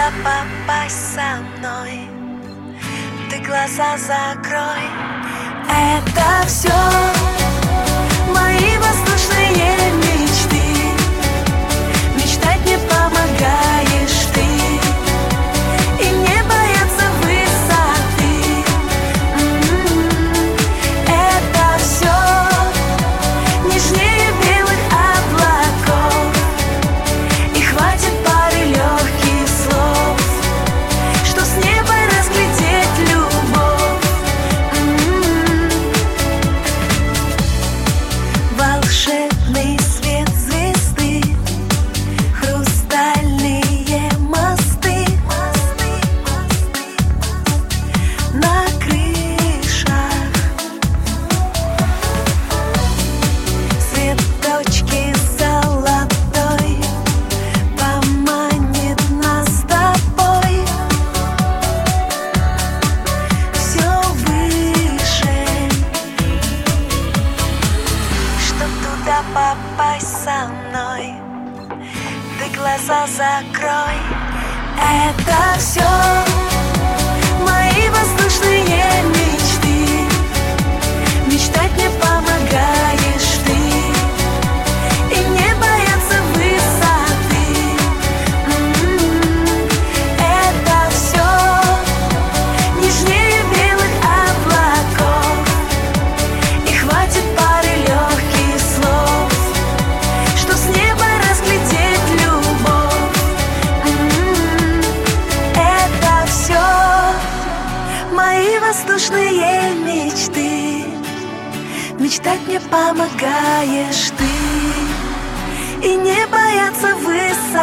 туда попасть со мной, ты глаза закрой. Это все мои воздушные мечты. Мечтать мне помогаешь ты, и не бояться высоты. Это все нежнее белых облаков, и хватит пары легких слов, что с неба разглядеть любовь. Волшебный свет звезды, хрустальные мосты на крышах, цветочки золотой поманит нас с тобой все выше, чтоб туда попасть со мной, ты глаза закрой. Это все мои воздушные мечты. Мечтать мне помогаешь ты, и не бояться высоты. Это все нежнее белых облаков, и хватит пары легких слов, что с неба разглядеть любовь. Это все мои воздушные мечты. Мечтать мне помогаешь ты, и не бояться высоты.